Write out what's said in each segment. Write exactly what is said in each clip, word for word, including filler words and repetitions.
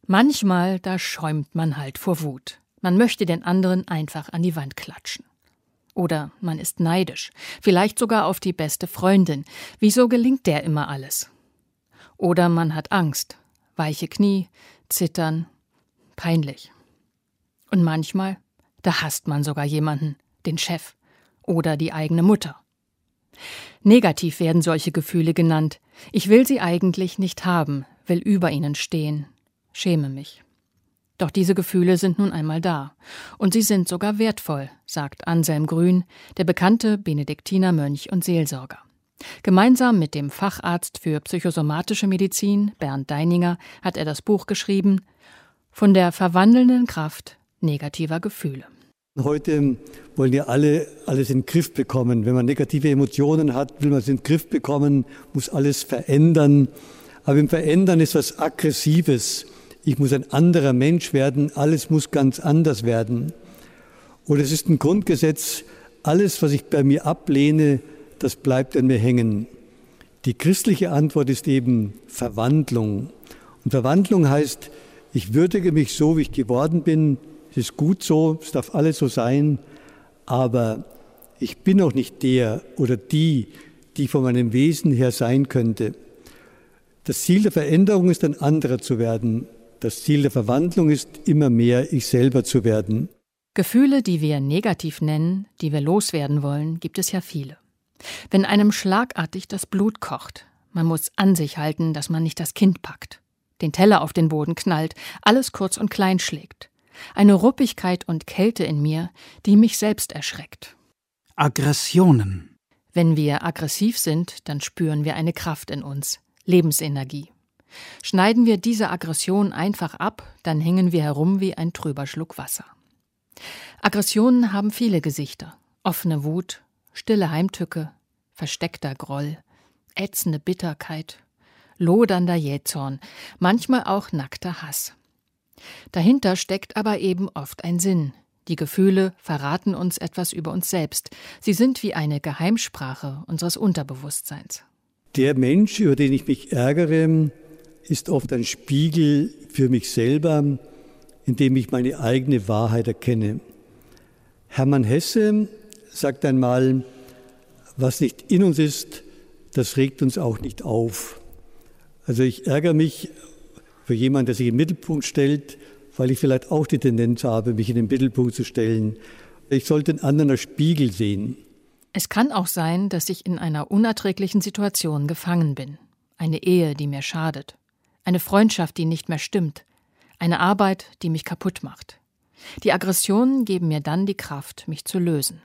Manchmal, da schäumt man halt vor Wut. Man möchte den anderen einfach an die Wand klatschen. Oder man ist neidisch, vielleicht sogar auf die beste Freundin. Wieso gelingt der immer alles? Oder man hat Angst, weiche Knie, Zittern, peinlich. Und manchmal, da hasst man sogar jemanden, den Chef oder die eigene Mutter. Negativ werden solche Gefühle genannt. Ich will sie eigentlich nicht haben, will über ihnen stehen, schäme mich. Doch diese Gefühle sind nun einmal da. Und sie sind sogar wertvoll, sagt Anselm Grün, der bekannte Benediktinermönch und Seelsorger. Gemeinsam mit dem Facharzt für psychosomatische Medizin, Bernd Deininger, hat er das Buch geschrieben »Von der verwandelnden Kraft negativer Gefühle«. Heute wollen ja alle alles in den Griff bekommen. Wenn man negative Emotionen hat, will man es in den Griff bekommen, muss alles verändern. Aber im Verändern ist was Aggressives. Ich muss ein anderer Mensch werden, alles muss ganz anders werden. Oder es ist ein Grundgesetz, alles, was ich bei mir ablehne, das bleibt an mir hängen. Die christliche Antwort ist eben Verwandlung. Und Verwandlung heißt, ich würdige mich so, wie ich geworden bin. Es ist gut so, es darf alles so sein, aber ich bin auch nicht der oder die, die von meinem Wesen her sein könnte. Das Ziel der Veränderung ist, ein anderer zu werden. Das Ziel der Verwandlung ist, immer mehr ich selber zu werden. Gefühle, die wir negativ nennen, die wir loswerden wollen, gibt es ja viele. Wenn einem schlagartig das Blut kocht, man muss an sich halten, dass man nicht das Kind packt, den Teller auf den Boden knallt, alles kurz und klein schlägt. Eine Ruppigkeit und Kälte in mir, die mich selbst erschreckt. Aggressionen. Wenn wir aggressiv sind, dann spüren wir eine Kraft in uns, Lebensenergie. Schneiden wir diese Aggression einfach ab, dann hängen wir herum wie ein trüber Schluck Wasser. Aggressionen haben viele Gesichter. Offene Wut, stille Heimtücke, versteckter Groll, ätzende Bitterkeit, lodernder Jähzorn, manchmal auch nackter Hass. Dahinter steckt aber eben oft ein Sinn. Die Gefühle verraten uns etwas über uns selbst. Sie sind wie eine Geheimsprache unseres Unterbewusstseins. Der Mensch, über den ich mich ärgere, ist oft ein Spiegel für mich selber, in dem ich meine eigene Wahrheit erkenne. Hermann Hesse sagt einmal, was nicht in uns ist, das regt uns auch nicht auf. Also ich ärgere mich für jemanden, der sich in den Mittelpunkt stellt, weil ich vielleicht auch die Tendenz habe, mich in den Mittelpunkt zu stellen. Ich sollte den anderen als Spiegel sehen. Es kann auch sein, dass ich in einer unerträglichen Situation gefangen bin. Eine Ehe, die mir schadet. Eine Freundschaft, die nicht mehr stimmt. Eine Arbeit, die mich kaputt macht. Die Aggressionen geben mir dann die Kraft, mich zu lösen.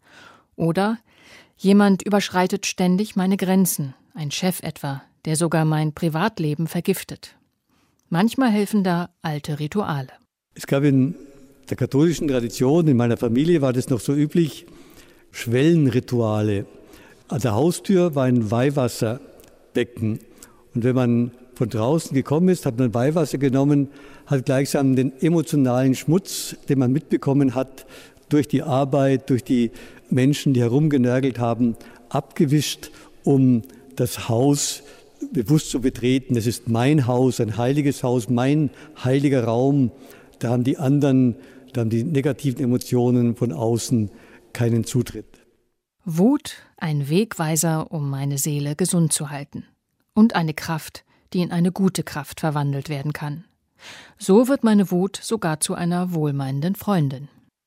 Oder jemand überschreitet ständig meine Grenzen, ein Chef etwa, der sogar mein Privatleben vergiftet. Manchmal helfen da alte Rituale. Es gab in der katholischen Tradition, in meiner Familie war das noch so üblich, Schwellenrituale. An der Haustür war ein Weihwasserbecken. Und wenn man von draußen gekommen ist, hat man Weihwasser genommen, hat gleichsam den emotionalen Schmutz, den man mitbekommen hat, durch die Arbeit, durch die Menschen, die herumgenörgelt haben, abgewischt, um das Haus bewusst zu betreten. Es ist mein Haus, ein heiliges Haus, mein heiliger Raum. Da haben die anderen, da haben die negativen Emotionen von außen keinen Zutritt. Wut, ein Wegweiser, um meine Seele gesund zu halten. Und eine Kraft, die in eine gute Kraft verwandelt werden kann. So wird meine Wut sogar zu einer wohlmeinenden Freundin.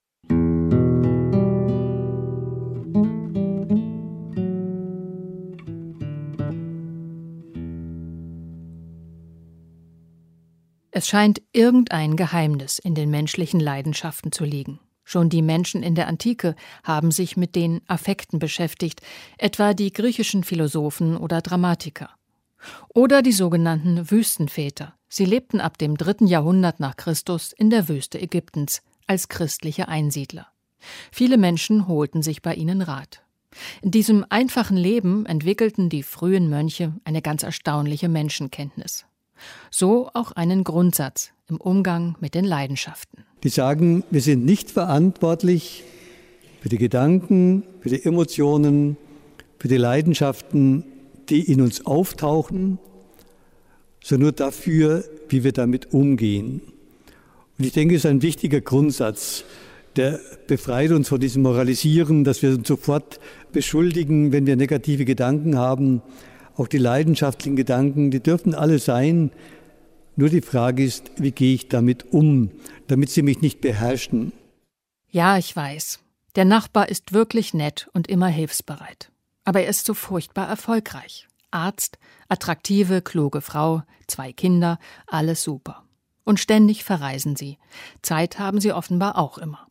Es scheint irgendein Geheimnis in den menschlichen Leidenschaften zu liegen. Schon die Menschen in der Antike haben sich mit den Affekten beschäftigt, etwa die griechischen Philosophen oder Dramatiker. Oder die sogenannten Wüstenväter. Sie lebten ab dem dritten Jahrhundert nach Christus in der Wüste Ägyptens als christliche Einsiedler. Viele Menschen holten sich bei ihnen Rat. In diesem einfachen Leben entwickelten die frühen Mönche eine ganz erstaunliche Menschenkenntnis. So auch einen Grundsatz im Umgang mit den Leidenschaften. Die sagen, wir sind nicht verantwortlich für die Gedanken, für die Emotionen, für die Leidenschaften, die in uns auftauchen, sondern nur dafür, wie wir damit umgehen. Und ich denke, es ist ein wichtiger Grundsatz, der befreit uns von diesem Moralisieren, dass wir uns sofort beschuldigen, wenn wir negative Gedanken haben. Auch die leidenschaftlichen Gedanken, die dürfen alle sein. Nur die Frage ist, wie gehe ich damit um, damit sie mich nicht beherrschen. Ja, ich weiß. Der Nachbar ist wirklich nett und immer hilfsbereit. Aber er ist so furchtbar erfolgreich. Arzt, attraktive, kluge Frau, zwei Kinder, alles super. Und ständig verreisen sie. Zeit haben sie offenbar auch immer.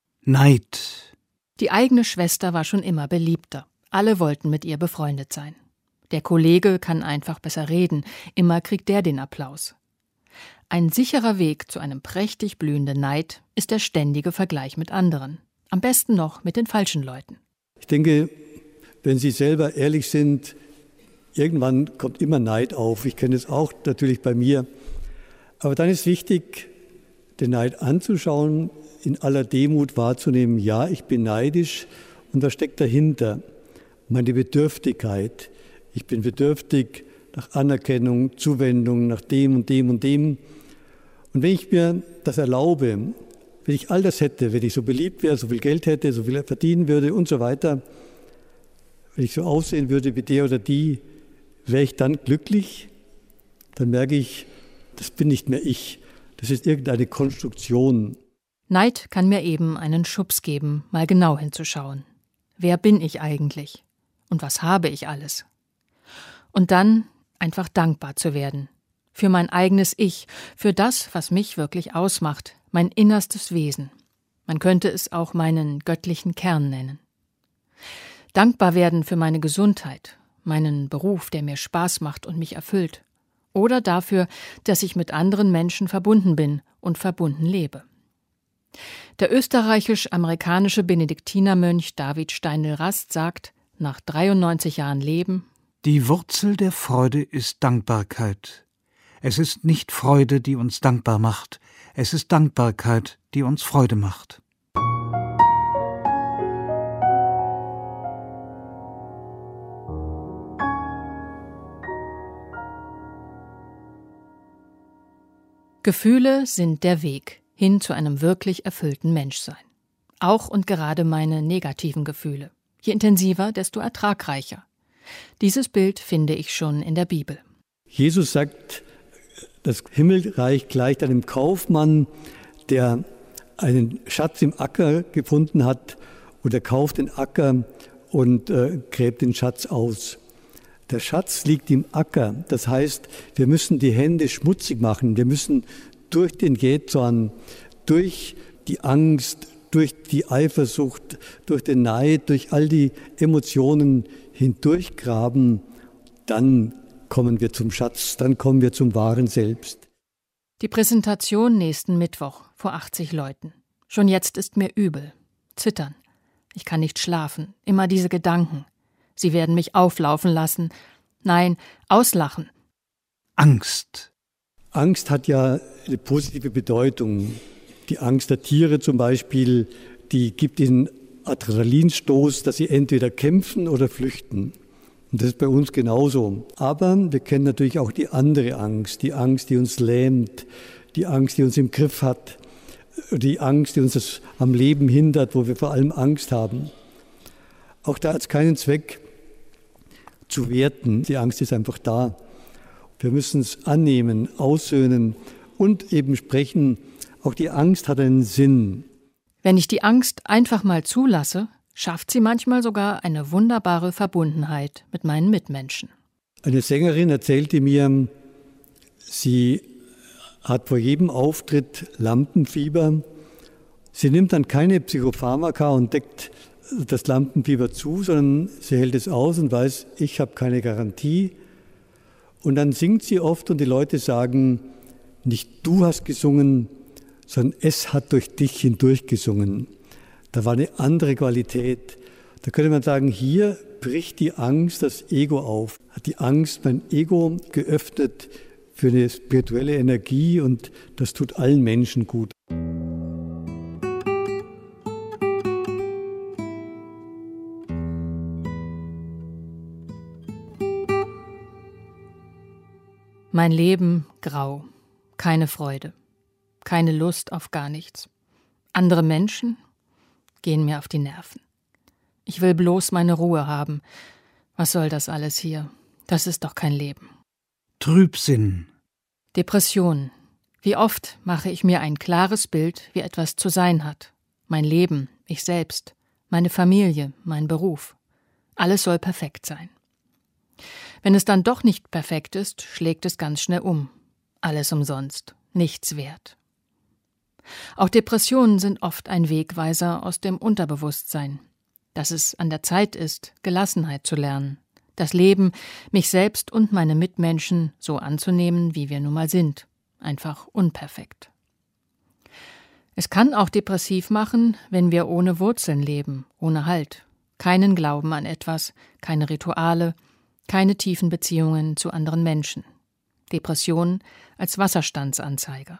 Neid. Die eigene Schwester war schon immer beliebter. Alle wollten mit ihr befreundet sein. Der Kollege kann einfach besser reden. Immer kriegt der den Applaus. Ein sicherer Weg zu einem prächtig blühenden Neid ist der ständige Vergleich mit anderen. Am besten noch mit den falschen Leuten. Ich denke, wenn Sie selber ehrlich sind, irgendwann kommt immer Neid auf. Ich kenne es auch natürlich bei mir. Aber dann ist wichtig, den Neid anzuschauen, in aller Demut wahrzunehmen, ja, ich bin neidisch und was steckt dahinter? Meine Bedürftigkeit. Ich bin bedürftig nach Anerkennung, Zuwendung, nach dem und dem und dem. Und wenn ich mir das erlaube, wenn ich all das hätte, wenn ich so beliebt wäre, so viel Geld hätte, so viel verdienen würde und so weiter, wenn ich so aussehen würde wie der oder die, wäre ich dann glücklich? Dann merke ich, das bin nicht mehr ich. Das ist irgendeine Konstruktion. Neid kann mir eben einen Schubs geben, mal genau hinzuschauen. Wer bin ich eigentlich? Und was habe ich alles? Und dann einfach dankbar zu werden. Für mein eigenes Ich, für das, was mich wirklich ausmacht, mein innerstes Wesen. Man könnte es auch meinen göttlichen Kern nennen. Dankbar werden für meine Gesundheit, meinen Beruf, der mir Spaß macht und mich erfüllt. Oder dafür, dass ich mit anderen Menschen verbunden bin und verbunden lebe. Der österreichisch-amerikanische Benediktinermönch David Steindl-Rast sagt, nach dreiundneunzig Jahren Leben: Die Wurzel der Freude ist Dankbarkeit. Es ist nicht Freude, die uns dankbar macht. Es ist Dankbarkeit, die uns Freude macht. Gefühle sind der Weg hin zu einem wirklich erfüllten Menschsein. Auch und gerade meine negativen Gefühle. Je intensiver, desto ertragreicher. Dieses Bild finde ich schon in der Bibel. Jesus sagt, das Himmelreich gleicht einem Kaufmann, der einen Schatz im Acker gefunden hat, und er kauft den Acker und äh, gräbt den Schatz aus. Der Schatz liegt im Acker, das heißt, wir müssen die Hände schmutzig machen, wir müssen durch den Jähzorn, durch die Angst, durch die Eifersucht, durch den Neid, durch all die Emotionen hindurchgraben, dann kommen wir zum Schatz, dann kommen wir zum wahren Selbst. Die Präsentation nächsten Mittwoch vor achtzig Leuten. Schon jetzt ist mir übel. Zittern. Ich kann nicht schlafen. Immer diese Gedanken. Sie werden mich auflaufen lassen. Nein, auslachen. Angst. Angst hat ja eine positive Bedeutung. Die Angst der Tiere zum Beispiel, die gibt ihnen Adrenalinstoß, dass sie entweder kämpfen oder flüchten. Und das ist bei uns genauso. Aber wir kennen natürlich auch die andere Angst, die Angst, die uns lähmt, die Angst, die uns im Griff hat, die Angst, die uns das am Leben hindert, wo wir vor allem Angst haben. Auch da hat es keinen Zweck zu werten. Die Angst ist einfach da. Wir müssen es annehmen, aussöhnen und eben sprechen. Auch die Angst hat einen Sinn. Wenn ich die Angst einfach mal zulasse, schafft sie manchmal sogar eine wunderbare Verbundenheit mit meinen Mitmenschen. Eine Sängerin erzählte mir, sie hat vor jedem Auftritt Lampenfieber. Sie nimmt dann keine Psychopharmaka und deckt das Lampenfieber zu, sondern sie hält es aus und weiß, ich habe keine Garantie. Und dann singt sie oft und die Leute sagen, nicht du hast gesungen, sondern es hat durch dich hindurch gesungen. Da war eine andere Qualität. Da könnte man sagen, hier bricht die Angst das Ego auf. Hat die Angst mein Ego geöffnet für eine spirituelle Energie und das tut allen Menschen gut. Mein Leben grau. keine Freude, keine Lust auf gar nichts. Andere Menschen gehen mir auf die Nerven. Ich will bloß meine Ruhe haben. Was soll das alles hier? Das ist doch kein Leben. Trübsinn. Depression. Wie oft mache ich mir ein klares Bild, wie etwas zu sein hat. Mein Leben, ich selbst, meine Familie, mein Beruf. Alles soll perfekt sein. Wenn es dann doch nicht perfekt ist, schlägt es ganz schnell um. Alles umsonst, nichts wert. Auch Depressionen sind oft ein Wegweiser aus dem Unterbewusstsein, dass es an der Zeit ist, Gelassenheit zu lernen, das Leben, mich selbst und meine Mitmenschen so anzunehmen, wie wir nun mal sind, einfach unperfekt. Es kann auch depressiv machen, wenn wir ohne Wurzeln leben, ohne Halt, keinen Glauben an etwas, keine Rituale, keine tiefen Beziehungen zu anderen Menschen. Depression als Wasserstandsanzeiger.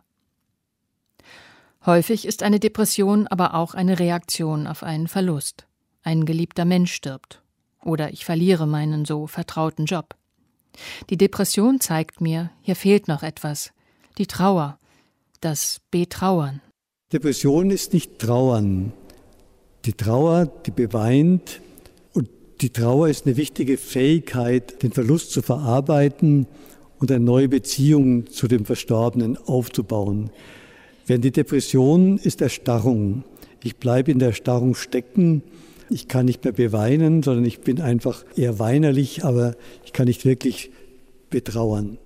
Häufig ist eine Depression aber auch eine Reaktion auf einen Verlust. Ein geliebter Mensch stirbt. Oder ich verliere meinen so vertrauten Job. Die Depression zeigt mir, hier fehlt noch etwas. Die Trauer, das Betrauern. Depression ist nicht Trauern. Die Trauer, die beweint. Und die Trauer ist eine wichtige Fähigkeit, den Verlust zu verarbeiten und eine neue Beziehung zu dem Verstorbenen aufzubauen. Während die Depression ist Erstarrung. Ich bleibe in der Erstarrung stecken. Ich kann nicht mehr beweinen, sondern ich bin einfach eher weinerlich, aber ich kann nicht wirklich betrauern.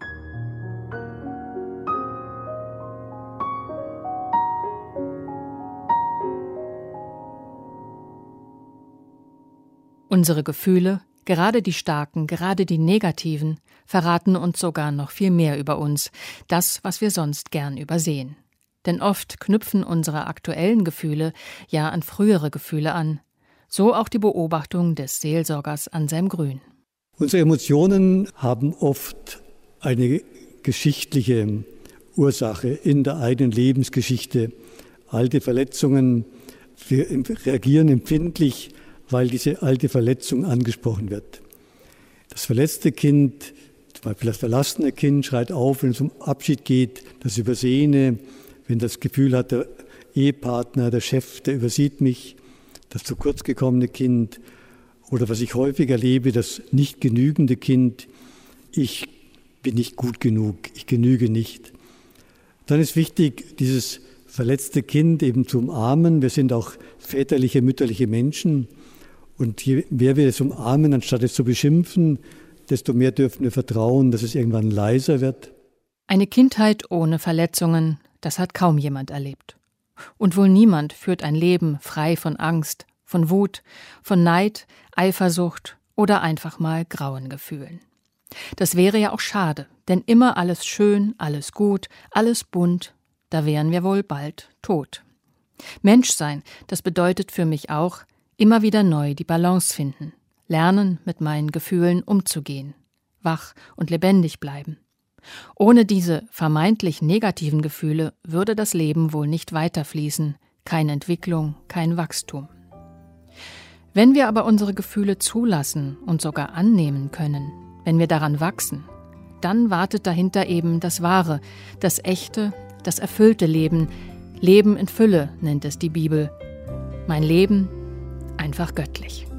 Unsere Gefühle, gerade die starken, gerade die negativen, verraten uns sogar noch viel mehr über uns, das, was wir sonst gern übersehen. Denn oft knüpfen unsere aktuellen Gefühle ja an frühere Gefühle an. So auch die Beobachtung des Seelsorgers Anselm Grün. Unsere Emotionen haben oft eine geschichtliche Ursache in der eigenen Lebensgeschichte. Alte Verletzungen, wir reagieren empfindlich, weil diese alte Verletzung angesprochen wird. Das verletzte Kind, zum Beispiel das verlassene Kind, schreit auf, wenn es um Abschied geht, das Übersehene, wenn das Gefühl hat, der Ehepartner, der Chef, der übersieht mich, das zu kurz gekommene Kind oder was ich häufig erlebe, das nicht genügende Kind, ich bin nicht gut genug, ich genüge nicht. Dann ist wichtig, dieses verletzte Kind eben zu umarmen. Wir sind auch väterliche, mütterliche Menschen und je mehr wir es umarmen, anstatt es zu beschimpfen, desto mehr dürfen wir vertrauen, dass es irgendwann leiser wird. Eine Kindheit ohne Verletzungen, das hat kaum jemand erlebt. Und wohl niemand führt ein Leben frei von Angst, von Wut, von Neid, Eifersucht oder einfach mal grauen Gefühlen. Das wäre ja auch schade, denn immer alles schön, alles gut, alles bunt, da wären wir wohl bald tot. Menschsein, das bedeutet für mich auch, immer wieder neu die Balance finden, lernen, mit meinen Gefühlen umzugehen, wach und lebendig bleiben. Ohne diese vermeintlich negativen Gefühle würde das Leben wohl nicht weiterfließen, keine Entwicklung, kein Wachstum. Wenn wir aber unsere Gefühle zulassen und sogar annehmen können, wenn wir daran wachsen, dann wartet dahinter eben das wahre, das echte, das erfüllte Leben. Leben in Fülle nennt es die Bibel. Mein Leben einfach göttlich.